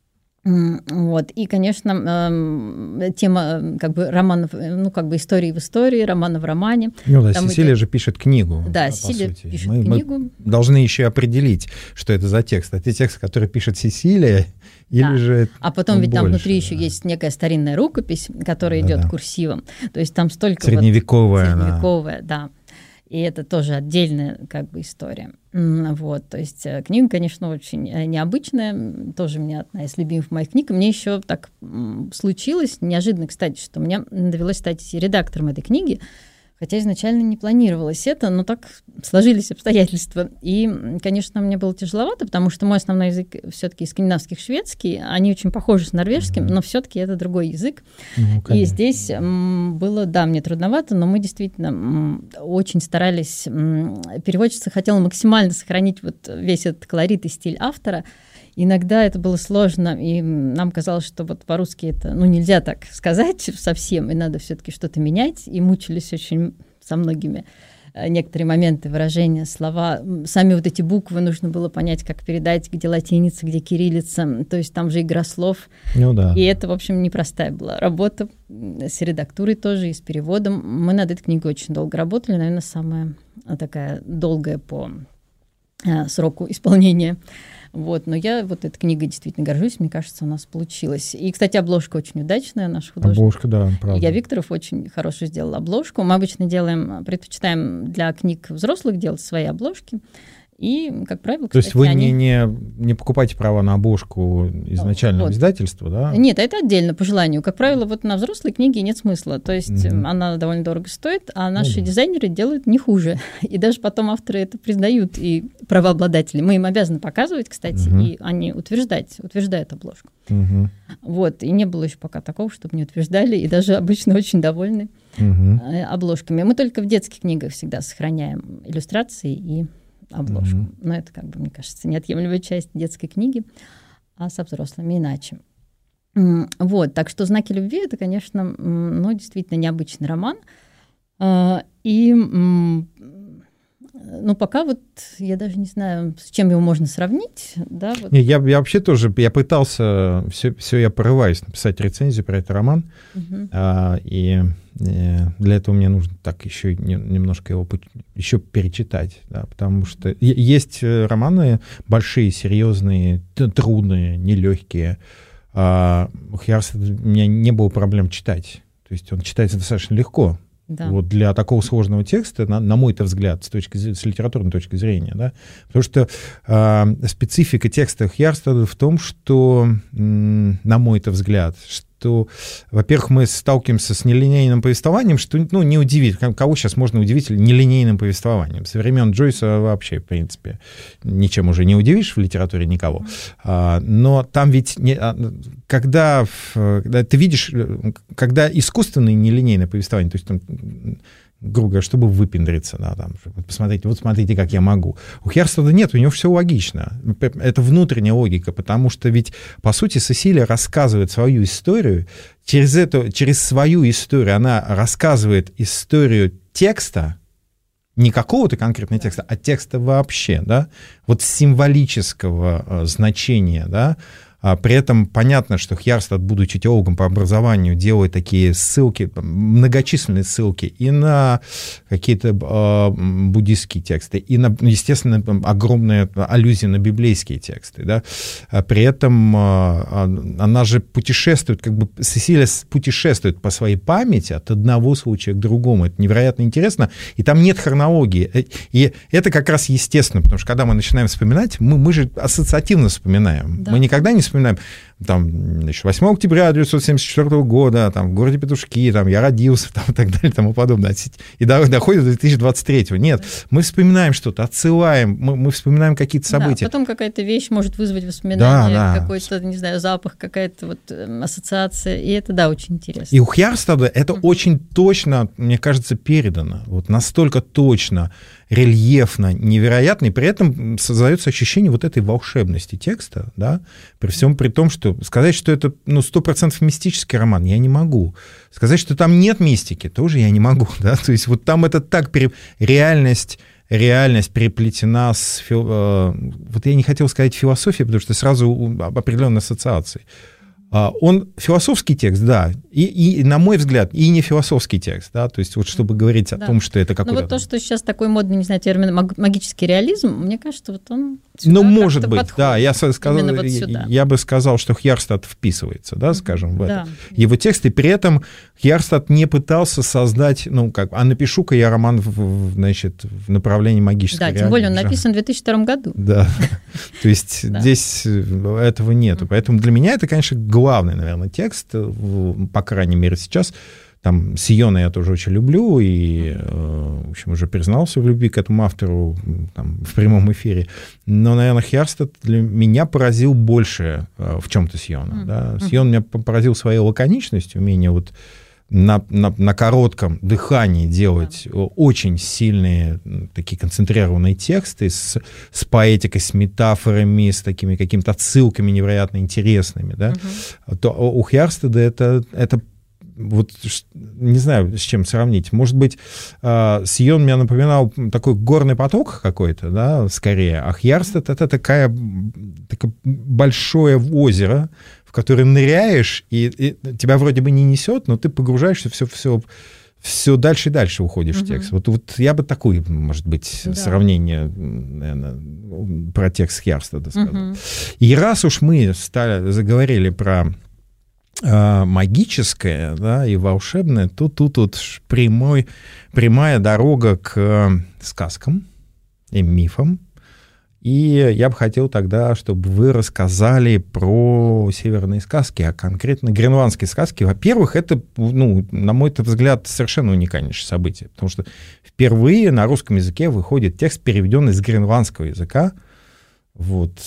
Вот. И, конечно, тема как бы романов, ну, как бы истории в истории, романа в романе. Ну да, там Сесилия идет... же пишет книгу. Да, Сесилия пишет мы, книгу. Мы должны еще определить, что это за текст. Это текст, который пишет Сесилия, или да. же А потом ведь больше, там внутри да. еще есть некая старинная рукопись, которая да, идет да. курсивом. То есть там столько... Средневековая. Вот, средневековая, да. да. И это тоже отдельная как бы история. Вот, то есть книга, конечно, очень необычная, тоже у меня одна из любимых моих книг. Мне еще так случилось, неожиданно, кстати, что мне довелось стать редактором этой книги, хотя изначально не планировалось это, но так сложились обстоятельства. И, конечно, мне было тяжеловато, потому что мой основной язык все-таки скандинавский, шведский, они очень похожи с норвежским, mm-hmm. но все-таки это другой язык. Ну, и здесь было, да, мне трудновато, но мы действительно очень старались, переводчица хотела максимально сохранить вот весь этот колорит и стиль автора. Иногда это было сложно, и нам казалось, что вот по-русски это, ну, нельзя так сказать совсем, и надо все-таки что-то менять, и мучились очень со многими некоторые моменты, выражения, слова. Сами вот эти буквы нужно было понять, как передать, где латиница, где кириллица, то есть там же игра слов. Ну да. И это, в общем, непростая была работа с редактурой тоже и с переводом. Мы над этой книгой очень долго работали, наверное, самая такая долгая по сроку исполнения. Вот, но я вот этой книгой действительно горжусь, мне кажется, у нас получилось. И, кстати, обложка очень удачная, наш художник. Обложка, да, правда. Илья Викторов очень хорошо сделал обложку. Мы обычно делаем, предпочитаем для книг взрослых делать свои обложки. И, как правило, То кстати, есть вы они... не, не, не покупаете права на обложку изначального вот. издательства, да? Нет, это отдельно, по желанию. Как правило, вот на взрослые книги нет смысла. То есть mm-hmm. она довольно дорого стоит, а наши mm-hmm. дизайнеры делают не хуже. И даже потом авторы это признают, и правообладатели. Мы им обязаны показывать, кстати, mm-hmm. и они утверждать, утверждают обложку. Mm-hmm. Вот, и не было еще пока такого, чтобы не утверждали, и даже обычно очень довольны mm-hmm. обложками. Мы только в детских книгах всегда сохраняем иллюстрации и обложку. Mm-hmm. Но это, как бы, мне кажется, неотъемлемая часть детской книги, а со взрослыми иначе. Вот, так что «Знаки любви» — это, конечно, ну, действительно необычный роман. И, ну, пока вот я даже не знаю, с чем его можно сравнить. Да, вот. Не, я, я вообще тоже, я пытался, все, все я порываюсь написать рецензию про этот роман, uh-huh. а, и, и для этого мне нужно так еще немножко его еще перечитать, да, потому что есть романы большие, серьезные, трудные, нелегкие. А Хьярстад у меня не было проблем читать, то есть он читается достаточно легко. Да. Вот для такого сложного текста, на, на мой-то взгляд, с, точки, с литературной точки зрения, да, потому что э, специфика текста Хьярстада в том, что, м, на мой-то взгляд, что, во-первых, мы сталкиваемся с нелинейным повествованием, что, ну, не удивить, кого сейчас можно удивить нелинейным повествованием. Со времен Джойса вообще, в принципе, ничем уже не удивишь в литературе никого. Но там ведь, не, когда, когда ты видишь, когда искусственное нелинейное повествование, то есть там, грубо говоря, чтобы выпендриться, да, там, посмотрите, вот смотрите, как я могу. У Хьерстеда нет, у него все логично. Это внутренняя логика, потому что ведь, по сути, Сесилия рассказывает свою историю, через, эту, через свою историю она рассказывает историю текста, не какого-то конкретного текста, а текста вообще, да, вот символического значения, да. При этом понятно, что Хьерстед, будучи теологом по образованию, делает такие ссылки, многочисленные ссылки и на какие-то э, буддистские тексты, и на, естественно, огромные аллюзии на библейские тексты. Да? При этом э, она же путешествует, как бы Сесилия путешествует по своей памяти от одного случая к другому. Это невероятно интересно, и там нет хронологии. И это как раз естественно, потому что когда мы начинаем вспоминать, мы, мы же ассоциативно вспоминаем. Да. Мы никогда не вспоминаем, там, значит, восьмого октября тысяча девятьсот семьдесят четвёртого года, там, в городе Петушки, там, я родился, там, и так далее, и тому подобное. И доходит до две тысячи двадцать третьего. Нет, мы вспоминаем что-то, отсылаем, мы, мы вспоминаем какие-то события. Да, потом какая-то вещь может вызвать воспоминания, да, да. какой-то, не знаю, запах, какая-то вот ассоциация, и это, да, очень интересно. И у Хьерстеда это mm-hmm. очень точно, мне кажется, передано, вот настолько точно, рельефно, невероятно, и при этом создается ощущение вот этой волшебности текста, да, при всем при том, что сказать, что это, ну, сто процентов мистический роман, я не могу. Сказать, что там нет мистики, тоже я не могу, да, то есть вот там это так, пере... реальность, реальность переплетена с, фил... вот я не хотел сказать философией, потому что сразу определенные ассоциации. Он философский текст, да, и, и, на мой взгляд, и не философский текст, да, то есть вот чтобы говорить о да. том, что это какой-то... Ну вот то, что сейчас такой модный, не знаю, термин магический реализм, мне кажется, вот он... Ну, может быть, да, я, сказал, вот я, я бы сказал, что Хьерстед вписывается, да, скажем, в да. это. Его текст, и при этом Хьерстед не пытался создать, ну, как, а напишу-ка я роман, в, значит, в направлении магического реализма. Да, тем более он написан в две тысячи втором году. Да, то есть здесь этого нету, поэтому для меня это, конечно, главный, наверное, текст, по крайней мере, сейчас. Там Сиона я тоже очень люблю, и, в общем, уже признался в любви к этому автору там, в прямом эфире. Но, наверное, Хьерстед для меня поразил больше в чем-то Сиона. Mm-hmm. Да? Сион меня поразил своей лаконичностью, умение вот на, на, на коротком дыхании делать yeah. очень сильные такие концентрированные тексты с, с поэтикой, с метафорами, с такими какими-то отсылками невероятно интересными. Да? Mm-hmm. То у Хьерстеда это, это вот не знаю, с чем сравнить. Может быть, Сион меня напоминал такой горный поток какой-то, да, скорее, а Хьерстед — это такая, такое большое озеро, в которое ныряешь, и, и тебя вроде бы не несет, но ты погружаешься, все, все, все дальше и дальше уходишь угу. в текст. Вот, вот я бы такое, может быть, да. сравнение, наверное, про текст Хьерстеда сказал. Угу. И раз уж мы стали, заговорили про магическое, да, и волшебное, то тут вот прямой, прямая дорога к сказкам и мифам. И я бы хотел тогда, чтобы вы рассказали про северные сказки, а конкретно гренландские сказки. Во-первых, это, ну, на мой взгляд, совершенно уникальнейшее событие, потому что впервые на русском языке выходит текст, переведенный с гренландского языка. Вот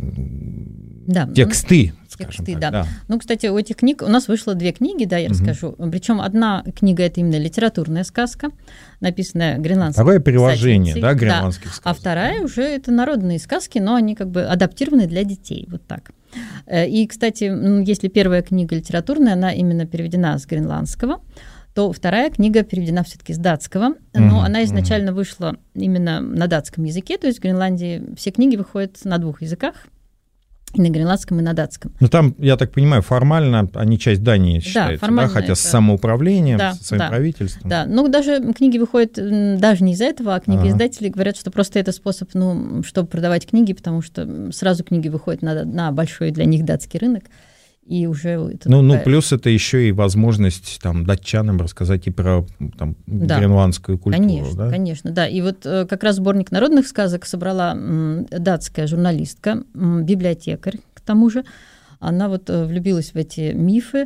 да, тексты, ну, скажем тексты, так, да. да. Ну, кстати, у этих книг у нас вышло две книги, да, я угу. расскажу. Причем одна книга — это именно литературная сказка, написанная гренландской Второе переложение, да, гренландских да. сказок. А вторая уже это народные сказки, но они как бы адаптированы для детей, вот так. И, кстати, если первая книга литературная, она именно переведена с гренландского, то вторая книга переведена все-таки с датского, но mm-hmm. она изначально вышла именно на датском языке, то есть в Гренландии все книги выходят на двух языках, и на гренландском, и на датском. Ну там, я так понимаю, формально они часть Дании считаются, да, да? Хотя это... с самоуправлением, да, с своим да, правительством. Да, но даже книги выходят даже не из-за этого, а книгоиздатели ага. говорят, что просто это способ, ну, чтобы продавать книги, потому что сразу книги выходят на, на большой для них датский рынок. И уже это ну, такая... ну, плюс это еще и возможность там, датчанам рассказать и про там, да. гренландскую культуру. Конечно, да? конечно, да. И вот как раз сборник народных сказок собрала датская журналистка, библиотекарь, к тому же. Она вот влюбилась в эти мифы.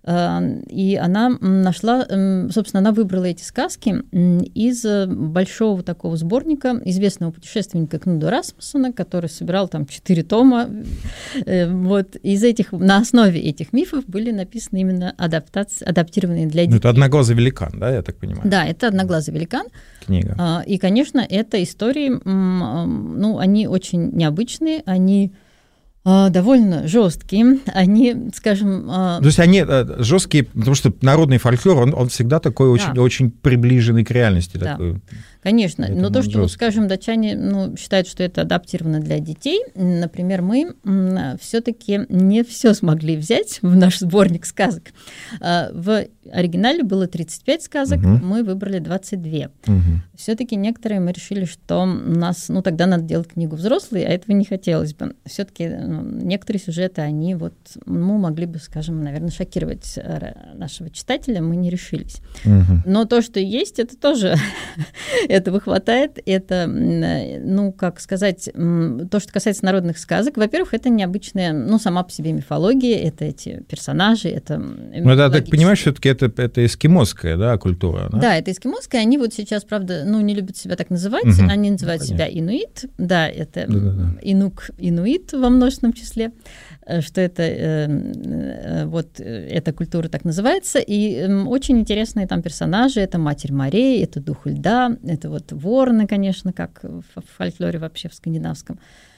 И она нашла, собственно, она выбрала эти сказки из большого такого сборника известного путешественника Кнуда Расмуссена, который собирал там четыре тома. Вот из этих, на основе этих мифов были написаны именно адаптации, адаптированные для детей. Ну, это «Одноглазый великан», да, я так понимаю? Да, это «Одноглазый великан». Книга. И, конечно, это истории, ну, они очень необычные, они довольно жесткие, они, скажем... То есть они жесткие, потому что народный фольклор, он, он всегда такой очень, да. очень приближенный к реальности. Да. Такой. Конечно, но то, что, вот, скажем, датчане ну, считают, что это адаптировано для детей, например, мы все-таки не все смогли взять в наш сборник сказок. В оригинале было тридцать пять сказок, угу. мы выбрали двадцать два. Угу. Все-таки некоторые мы решили, что у нас, ну тогда надо делать книгу взрослые, а этого не хотелось бы. Все-таки ну, некоторые сюжеты, они вот, ну, могли бы, скажем, наверное, шокировать нашего читателя, мы не решились. Угу. Но то, что есть, это тоже... Этого хватает. Это, ну, как сказать, то, что касается народных сказок. Во-первых, это необычная, ну, сама по себе мифология, это эти персонажи, это... Ну, да, так понимаешь, все-таки это, это эскимосская, да, культура? Да? Да, это эскимосская. Они вот сейчас, правда, ну, не любят себя так называть. Угу. Они называют ну, себя инуит. Да, это Да-да-да. инук, инуит во множественном числе, что это э, вот эта культура так называется. И э, очень интересные там персонажи. Это Матерь морей, это Дух льда, это вот вороны, конечно, как в фольклоре вообще в скандинавском.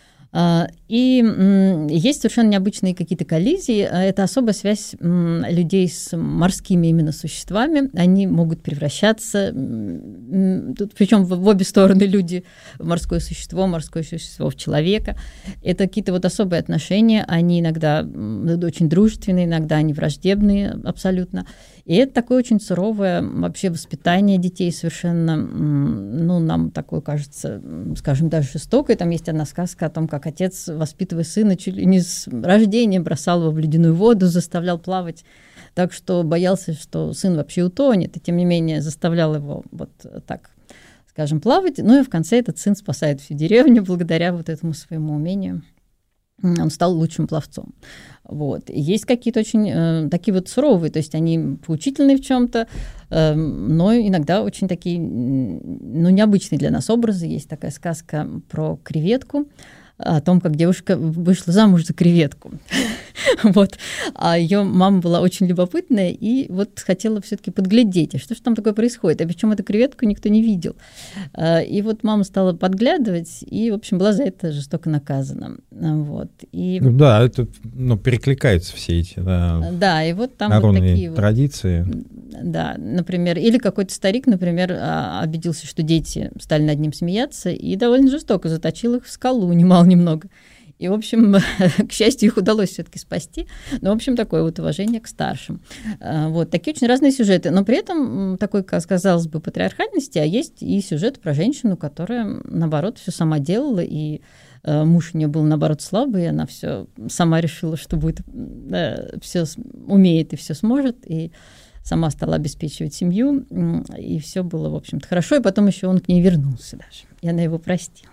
И есть совершенно необычные какие-то коллизии. Это особая связь людей с морскими именно существами. Они могут превращаться, причем в обе стороны люди в морское существо, морское существо в человека. Это какие-то вот особые отношения. Они иногда очень дружественные, иногда они враждебные абсолютно. И это такое очень суровое вообще воспитание детей совершенно, ну, нам такое кажется, скажем, даже жестокое. Там есть одна сказка о том, как отец, воспитывая сына, чуть ли не с рождения бросал его в ледяную воду, заставлял плавать, так что боялся, что сын вообще утонет, и тем не менее заставлял его вот так, скажем, плавать. Ну и в конце этот сын спасает всю деревню благодаря вот этому своему умению. Он стал лучшим пловцом. Вот. Есть какие-то очень э, такие вот суровые, то есть они поучительные в чем-то, э, но иногда очень такие, ну, необычные для нас образы. Есть такая сказка про креветку, о том, как девушка вышла замуж за креветку. Вот. А ее мама была очень любопытная и вот хотела все-таки подглядеть, а что же там такое происходит. А причем эту креветку никто не видел. И вот мама стала подглядывать и, в общем, была за это жестоко наказана. Вот. И... Ну, да, это ну, перекликаются все эти да, да, и вот там народные вот такие традиции. Вот, да, например, или какой-то старик, например, обиделся, что дети стали над ним смеяться и довольно жестоко заточил их в скалу, немало-немного. И, в общем, к счастью, их удалось все-таки спасти. Но, в общем, такое вот уважение к старшим. Вот такие очень разные сюжеты. Но при этом такой, как казалось бы, патриархальности, а есть и сюжет про женщину, которая, наоборот, все сама делала, и муж у нее был, наоборот, слабый, и она все сама решила, что будет, да, все умеет и все сможет, и сама стала обеспечивать семью, и все было, в общем-то, хорошо. И потом еще он к ней вернулся даже, и она его простила.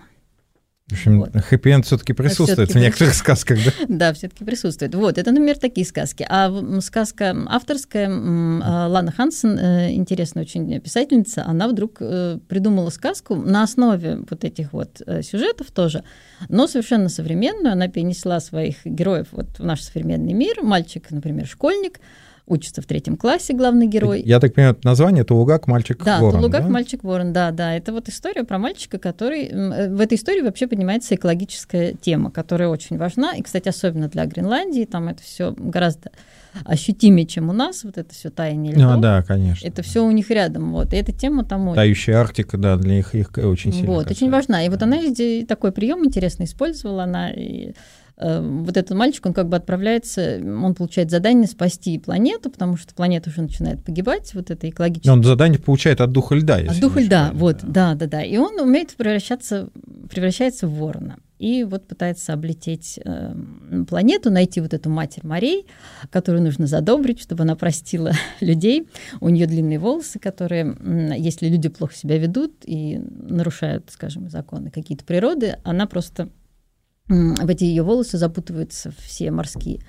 В общем, вот. Хэппи-энд все-таки присутствует всё-таки в некоторых сказках, да? Да, все-таки присутствует. Вот, это, например, такие сказки. А сказка авторская, Лана Хансен, интересная очень писательница, она вдруг придумала сказку на основе вот этих вот сюжетов тоже, но совершенно современную. Она перенесла своих героев вот в наш современный мир. Мальчик, например, школьник, учится в третьем классе, главный герой. Я так понимаю, название «Тулугак, мальчик да, ворон». «Тулугак, да, мальчик ворон», да, да. Это вот история про мальчика, который... В этой истории вообще поднимается экологическая тема, которая очень важна, и, кстати, особенно для Гренландии, там это все гораздо ощутимее, чем у нас, вот это все таяние льдов. А, да, конечно. Это все у них рядом, вот. И эта тема там очень... Тающая Арктика, да, для них, их очень сильно Вот, касается. очень важна. И вот она такой прием интересно использовала, она... И... Вот этот мальчик, он как бы отправляется, он получает задание спасти планету, потому что планета уже начинает погибать, вот это экологическое. Он задание получает от духа льда. От духа льда, вот, да, да, да. И он умеет превращаться, превращается в ворона. И вот пытается облететь э, планету, найти вот эту Матерь морей, которую нужно задобрить, чтобы она простила людей. У нее длинные волосы, которые, если люди плохо себя ведут и нарушают, скажем, законы какие-то природы, она просто... В эти ее волосы запутываются все морские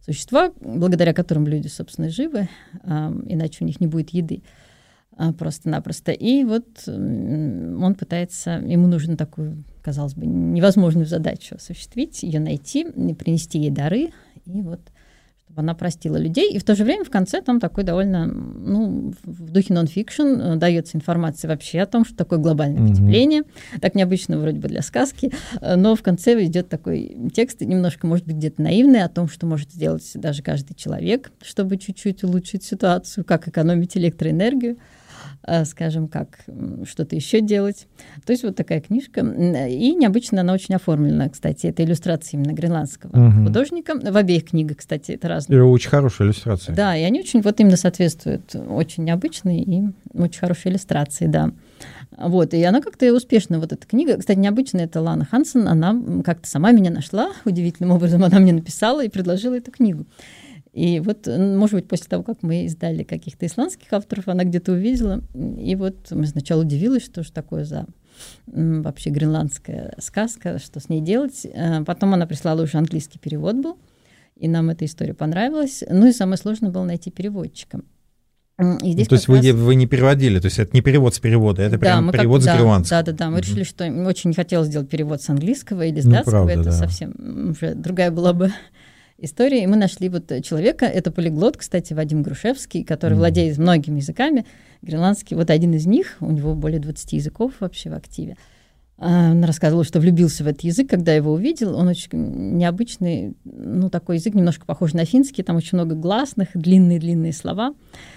существа, благодаря которым люди, собственно, живы, иначе у них не будет еды просто-напросто. И вот он пытается, ему нужно такую, казалось бы, невозможную задачу осуществить, ее найти, принести ей дары, и вот чтобы она простила людей. И в то же время в конце там такой довольно, ну, в духе нон-фикшн дается информация вообще о том, что такое глобальное mm-hmm. потепление. Так необычно вроде бы для сказки, но в конце идет такой текст, немножко, может быть, где-то наивный, о том, что может сделать даже каждый человек, чтобы чуть-чуть улучшить ситуацию, как экономить электроэнергию, скажем, как что-то еще делать. То есть вот такая книжка. И необычно она очень оформлена, кстати. Это иллюстрации именно гренландского угу. художника. В обеих книгах, кстати, это разные. Это очень хорошая иллюстрация. Да, и они очень вот именно соответствуют. Очень необычные и очень хорошие иллюстрации, да. Вот, и она как-то успешна, вот эта книга. Кстати, необычная, это Лана Хансен. Она как-то сама меня нашла. Удивительным образом она мне написала и предложила эту книгу. И вот, может быть, после того, как мы издали каких-то исландских авторов, она где-то увидела. И вот мы сначала удивилась, что же такое за вообще гренландская сказка, что с ней делать. Потом она прислала, уже английский перевод был, и нам эта история понравилась. Ну и самое сложное было найти переводчика. И здесь то есть вы, раз... вы не переводили, то есть это не перевод с перевода, это да, прям перевод как... с гренландского. Да, да, да, мы mm-hmm. решили, что очень не хотелось сделать перевод с английского или с ну, датского, правда, это да. совсем уже другая была бы история. И мы нашли вот человека, это полиглот, кстати, Вадим Грушевский, который mm-hmm. владеет многими языками. Гренландский, вот один из них, у него более двадцати языков вообще в активе. Он рассказывал, что влюбился в этот язык, когда его увидел. Он очень необычный, ну, такой язык, немножко похож на финский, там очень много гласных, длинные-длинные слова.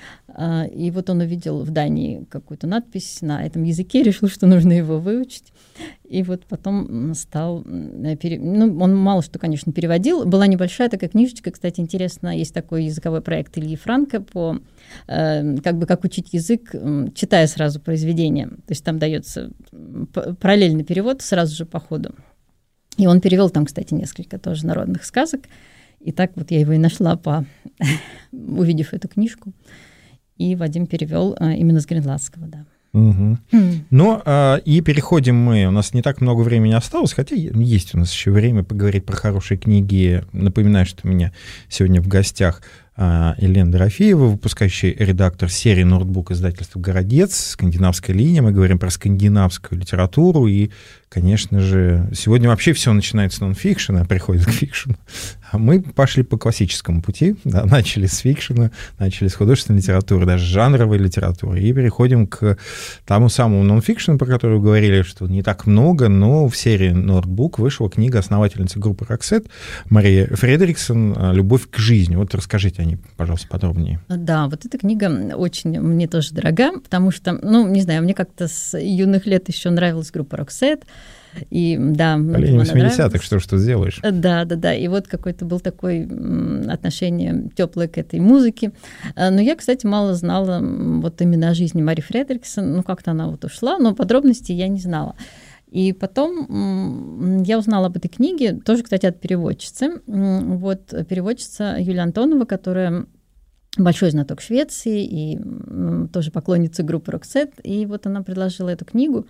И вот он увидел в Дании какую-то надпись на этом языке, решил, что нужно его выучить. И вот потом стал... Ну, он мало что, конечно, переводил. Была небольшая такая книжечка, кстати, интересно, есть такой языковой проект Ильи Франка по... как бы как учить язык, читая сразу произведение. То есть там дается параллельный перевод сразу же по ходу. И он перевел там, кстати, несколько тоже народных сказок. И так вот я его и нашла, по... увидев эту книжку. И Вадим перевел а, именно с гренландского, да. Угу. Mm. Ну, а, и переходим мы, у нас не так много времени осталось, хотя есть у нас еще время поговорить про хорошие книги. Напоминаю, что у меня сегодня в гостях а, Елена Дорофеева, выпускающий редактор серии «Ноутбук» издательства «Городец», «Скандинавская линия». Мы говорим про скандинавскую литературу, и, конечно же, сегодня вообще все начинается с нон-фикшена, приходит к фикшену. А мы пошли по классическому пути, да, начали с фикшена, начали с художественной литературы, даже жанровой литературы, и переходим к тому самому нон-фикшену, про который вы говорили, что не так много, но в серии «Ноутбук» вышла книга основательницы группы «Роксет» Марии Фредериксон «Любовь к жизни». Вот расскажите о ней, пожалуйста, подробнее. Да, вот эта книга очень мне тоже дорога, потому что, ну, не знаю, мне как-то с юных лет еще нравилась группа «Роксет». И, да, поколение восьмидесятых, что ж тут сделаешь? Да, да, да. И вот какое-то было такое отношение теплое к этой музыке. Но я, кстати, мало знала вот именно о жизни Мари Фредериксон. Ну, как-то она вот ушла, но подробностей я не знала. И потом я узнала об этой книге, тоже, кстати, от переводчицы. Вот переводчица Юлия Антонова, которая большой знаток Швеции и тоже поклонница группы «Роксет». И вот она предложила эту книгу.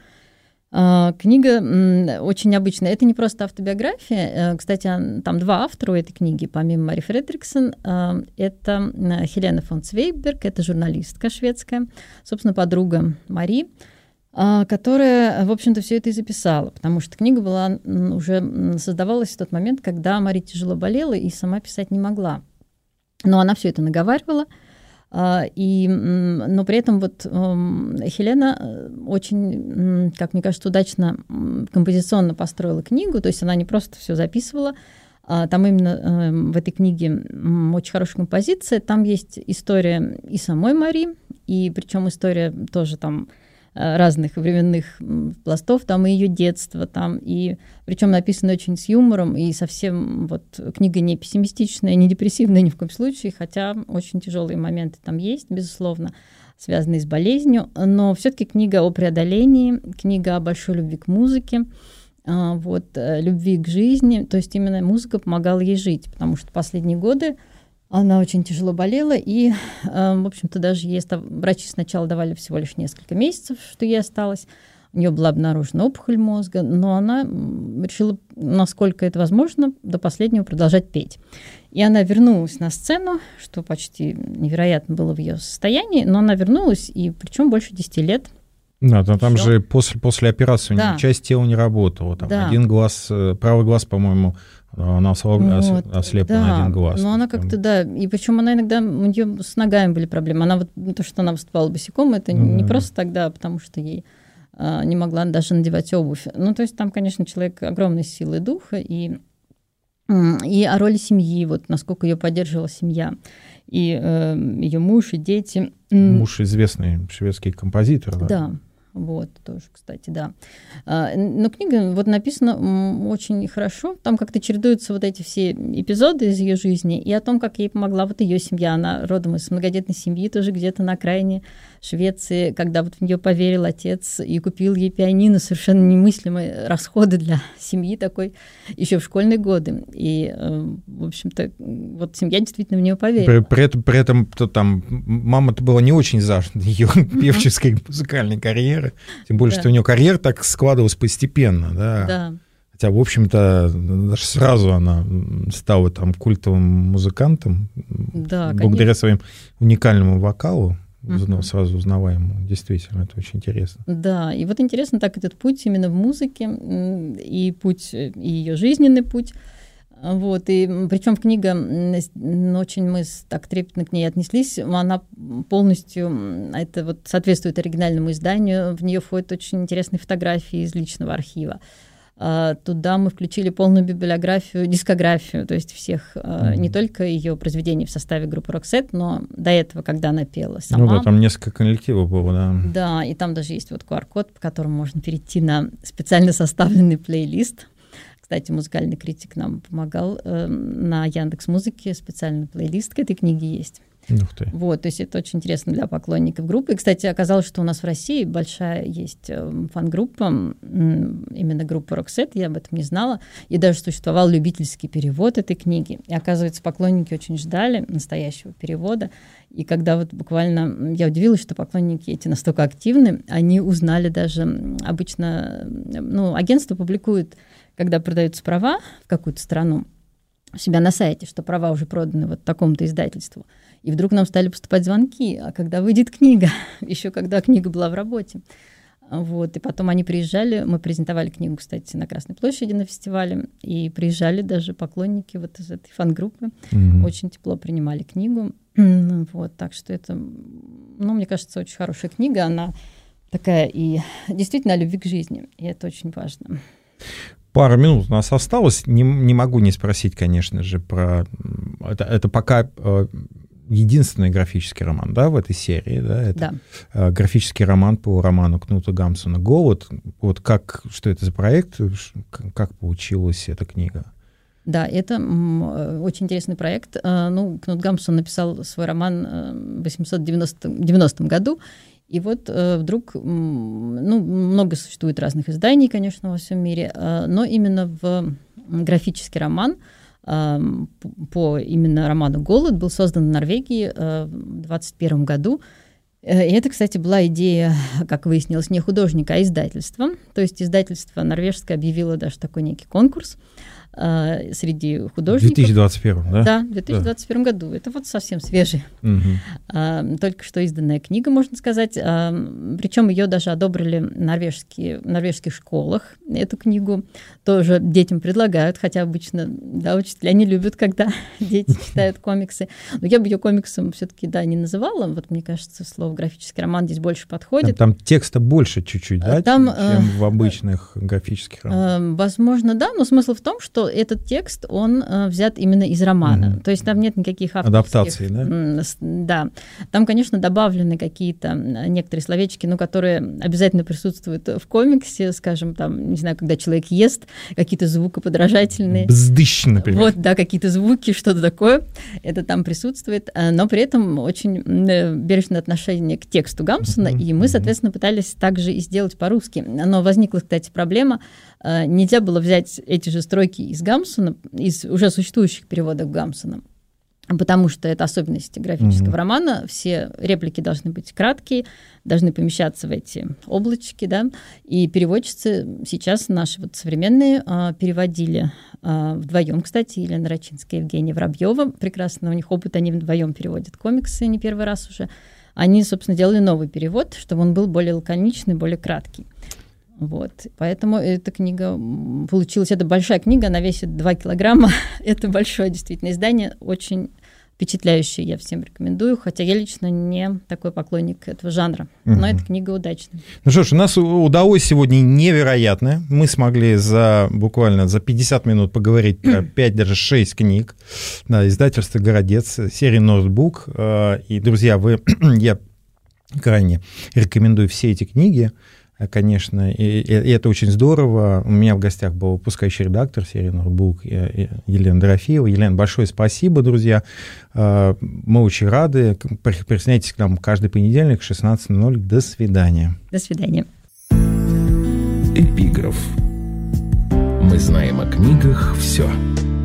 Книга очень необычная. Это не просто автобиография. Кстати, там два автора у этой книги, помимо Мари Фредериксон. Это Хелена фон Цвейберг, это журналистка шведская, собственно, подруга Мари, которая, в общем-то, все это и записала, потому что книга была уже создавалась в тот момент, когда Мари тяжело болела и сама писать не могла. Но она все это наговаривала. И, но при этом вот Хелена очень, как мне кажется, удачно композиционно построила книгу, то есть она не просто все записывала, там именно в этой книге очень хорошая композиция, там есть история и самой Мари, и причем история тоже там разных временных пластов, там и ее детство, там и причем написано очень с юмором, и совсем вот книга не пессимистичная, не депрессивная ни в коем случае, хотя очень тяжелые моменты там есть, безусловно, связанные с болезнью, но все-таки книга о преодолении, книга о большой любви к музыке, вот, любви к жизни, то есть именно музыка помогала ей жить, потому что последние годы она очень тяжело болела, и, в общем-то, даже ей врачи сначала давали всего лишь несколько месяцев, что ей осталось. у нее была обнаружена опухоль мозга, но она решила, насколько это возможно, до последнего продолжать петь. И она вернулась на сцену, что почти невероятно было в ее состоянии, но она вернулась, и причем больше десяти лет. Да, там, там же после, после операции да. часть тела не работала. Там да. один глаз, правый глаз, по-моему, она вот, ослепла да. на один глаз. Но она как-то, да, и причем она иногда, у нее с ногами были проблемы. Она вот, то, что она выступала босиком, это mm-hmm. не просто тогда, потому что ей а, не могла даже надевать обувь. Ну, то есть там, конечно, человек огромной силы духа, и, и о роли семьи, вот насколько ее поддерживала семья. И э, ее муж, и дети. Муж известный шведский композитор. Да, да. Вот, тоже, кстати, да. Но книга вот написана очень хорошо. Там как-то чередуются вот эти все эпизоды из ее жизни и о том, как ей помогла вот ее семья. Она родом из многодетной семьи, тоже где-то на окраине Швеции, когда вот в нее поверил отец и купил ей пианино, совершенно немыслимые расходы для семьи такой еще в школьные годы. И, в общем-то, вот семья действительно в нее поверила. При, при этом, при этом то, там, мама-то была не очень за ее певческой музыкальной карьеры, тем более, да. что у нее карьера так складывалась постепенно, да. Да. Хотя, в общем-то, даже сразу она стала там культовым музыкантом, да, благодаря конечно. своим уникальному вокалу. Uh-huh. Сразу узнаваемому. Действительно, это очень интересно. Да, и вот интересно так этот путь именно в музыке, и путь, и ее жизненный путь. Вот, и причем книга, очень мы так трепетно к ней отнеслись, она полностью, это вот соответствует оригинальному изданию, в нее входят очень интересные фотографии из личного архива. Туда мы включили полную библиографию, дискографию, то есть всех, mm-hmm. не только ее произведений в составе группы Roxette, но до этого, когда она пела сама. Ну да, там несколько коллективов было, да. Да, и там даже есть вот ку ар-код, по которому можно перейти на специально составленный плейлист. Кстати, музыкальный критик нам помогал. На Яндекс.Музыке специальный плейлист к этой книге есть. Ух ты. Вот, то есть это очень интересно для поклонников группы. И, кстати, оказалось, что у нас в России большая есть фан-группа, именно группа Roxette, я об этом не знала. И даже существовал любительский перевод этой книги. И, оказывается, поклонники очень ждали настоящего перевода. И когда вот буквально... Я удивилась, что поклонники эти настолько активны, они узнали даже обычно... Ну, агентство публикует, когда продаются права в какую-то страну, у себя на сайте, что права уже проданы вот такому-то издательству. И вдруг нам стали поступать звонки, а когда выйдет книга, еще когда книга была в работе. Вот. И потом они приезжали, мы презентовали книгу, кстати, на Красной площади на фестивале, и приезжали даже поклонники вот из этой фан-группы, mm-hmm. очень тепло принимали книгу. Вот. Так что это, ну, мне кажется, очень хорошая книга, она такая и действительно о любви к жизни, и это очень важно. Пара минут у нас осталось. Не, не могу не спросить, конечно же, про... Это, это пока э, единственный графический роман, да, в этой серии, да? Это да. э, графический роман по роману Кнута Гамсуна «Голод». Вот как, что это за проект, как получилась эта книга? Да, это м, очень интересный проект. Ну, Кнут Гамсун написал свой роман в восемьсот девяностом году, и вот э, вдруг, ну, много существует разных изданий, конечно, во всем мире, э, но именно в графический роман э, по именно роману «Голод» был создан в Норвегии э, в двадцать первом году. И это, кстати, была идея, как выяснилось, не художника, а издательства. То есть издательство норвежское объявило даже такой некий конкурс э, среди художников. В две тысячи двадцать первом, да? Да, в две тысячи двадцать первом да. году. Это вот совсем свежий. Угу. Э, только что изданная книга, можно сказать. Э, причем ее даже одобрили норвежские, в норвежских школах, эту книгу. Тоже детям предлагают, хотя обычно, да, учителя не любят, когда дети читают комиксы. Но я бы ее комиксом все-таки, да, не называла. Вот мне кажется, слово графический роман здесь больше подходит. Там, там текста больше чуть-чуть, да, там, чем, чем э, в обычных э, графических романах? Э, возможно, да, но смысл в том, что этот текст, он э, взят именно из романа. Mm-hmm. То есть там нет никаких авторских... Адаптаций, да? Э, да. Там, конечно, добавлены какие-то некоторые словечки, ну, которые обязательно присутствуют в комиксе, скажем, там, не знаю, когда человек ест, какие-то звукоподражательные. Бздыщ, например. Вот, да, какие-то звуки, что-то такое. Это там присутствует, но при этом очень бережное отношение к тексту Гамсуна, mm-hmm. и мы, соответственно, пытались также и сделать по-русски. Но возникла, кстати, проблема. Нельзя было взять эти же строки из Гамсуна, из уже существующих переводов Гамсуна, потому что это особенность графического Mm-hmm. романа. Все реплики должны быть краткие, должны помещаться в эти облачки, да, и переводчицы сейчас наши вот современные а, переводили а, вдвоем, кстати, Елена Рачинская и Евгения Воробьева, прекрасно у них опыт, они вдвоем переводят комиксы не первый раз уже. Они, собственно, делали новый перевод, чтобы он был более лаконичный, более краткий. Вот. Поэтому эта книга получилась, это большая книга, она весит два килограмма, это большое действительно издание, очень впечатляющее, я всем рекомендую, хотя я лично не такой поклонник этого жанра, но угу. эта книга удачная. Ну что ж, у нас удалось сегодня невероятное, мы смогли за буквально за пятьдесят минут поговорить про пять, даже шесть книг, да, издательство «Городец», серия «Ноутбук», и, друзья, вы, я крайне рекомендую все эти книги, конечно, и, и это очень здорово. У меня в гостях был выпускающий редактор серии «Ноутбук» Елена Дорофеева. Елена, большое спасибо, друзья. Мы очень рады. Присоединяйтесь к нам каждый понедельник в шестнадцать ноль ноль. До свидания. До свидания. Эпиграф. Мы знаем о книгах все.